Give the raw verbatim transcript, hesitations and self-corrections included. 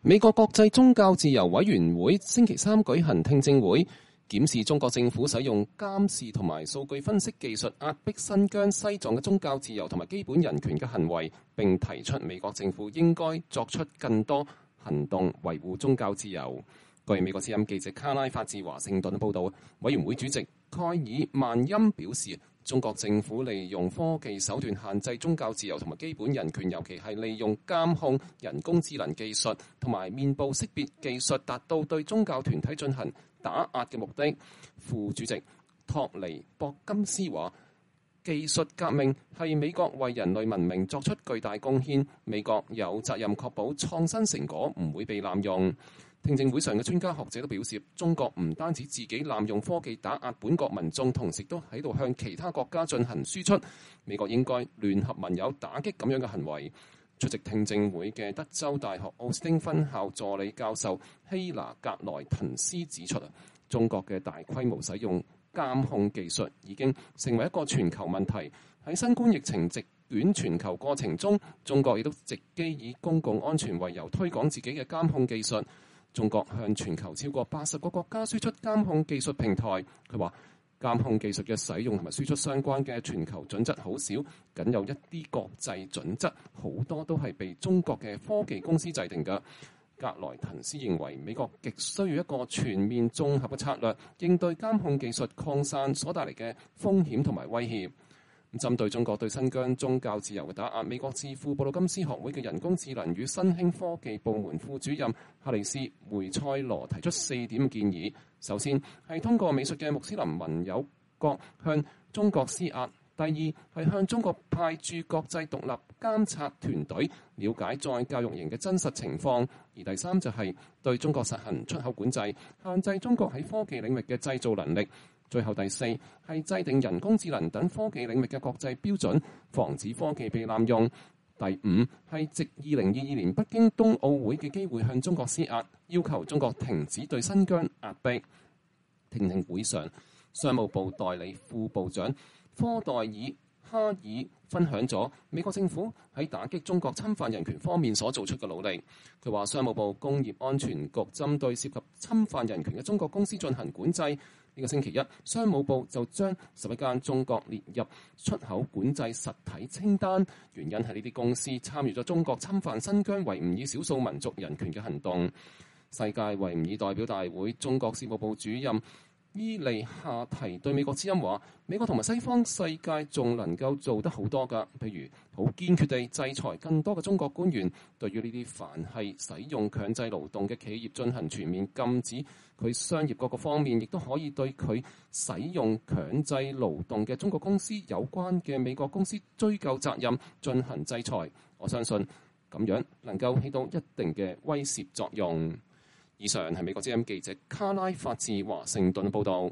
美國國際宗教自由委員會星期三舉行聽證會，檢視中國政府使用監視同埋數據分析技術壓迫新疆、西藏嘅宗教自由同埋基本人權嘅行為，並提出美國政府應該作出更多行動維護宗教自由。據美國之音記者卡拉發自華盛頓報導，委員會主席蓋爾曼欽表示，中國政府利用科技手段限制宗教自由同埋基本人權，尤其係利用監控、人工智能技術同埋面部識別技術，達到對宗教團體進行打壓嘅目的。副主席托尼博金斯話：技術革命係美國為人類文明作出巨大貢獻，美國有責任確保創新成果唔會被濫用。聽證會上嘅專家學者都表示，中國唔單止自己濫用科技打壓本國民眾，同時都喺度向其他國家進行輸出。美國應該聯合盟友打擊咁樣嘅行為。出席聽證會嘅德州大學奧斯汀分校助理教授希拿格萊滕斯指出，中國嘅大規模使用監控技術已經成為一個全球問題。喺新冠疫情席捲全球過程中，中國亦都藉機以公共安全為由推廣自己嘅監控技術。中國向全球超過八十個國家輸出監控技術平台。佢話監控技術嘅使用同埋輸出相關嘅全球準則好少，僅有一啲國際準則，好多都係被中國嘅科技公司制定嘅。格萊滕斯認為美國極需要一個全面綜合嘅策略，應對監控技術擴散所帶嚟嘅風險同埋威脅。針對中國對新疆宗教自由嘅打壓，美國智庫布魯金斯學會嘅人工智能與新興科技部門副主任哈里斯梅塞羅提出四點建議。首先係通過美術嘅穆斯林盟友國向中國施壓；第二係向中國派駐國際獨立監察團隊，了解再教育營嘅真實情況；而第三就係對中國實行出口管制，限制中國喺科技領域嘅製造能力。最後第四係制定人工智能等科技領域嘅國際標準，防止科技被濫用。第五係藉二零二二年北京冬奧會嘅機會向中國施壓，要求中國停止對新疆壓迫。聽證會上，商務部代理副部長科代爾哈爾分享咗美國政府喺打擊中國侵犯人權方面所做出嘅努力。佢話商務部工業安全局針對涉及侵犯人權嘅中國公司進行管制。呢個星期一，商務部就將十一間中國列入出口管制實體清單，原因係呢啲公司參與咗中國侵犯新疆維吾爾少數民族人權嘅行動。世界維吾爾代表大會中國事務部主任伊利夏提對美國之音話：美國同埋西方世界仲能夠做得好多㗎，譬如好堅決地制裁更多嘅中國官員，對於呢啲凡係使用強制勞動嘅企業進行全面禁止，佢商業各個方面亦都可以對佢使用強制勞動嘅中國公司有關嘅美國公司追究責任，進行制裁。我相信咁樣能夠起到一定嘅威懾作用。以上係美國之音記者卡拉發自華盛頓報導。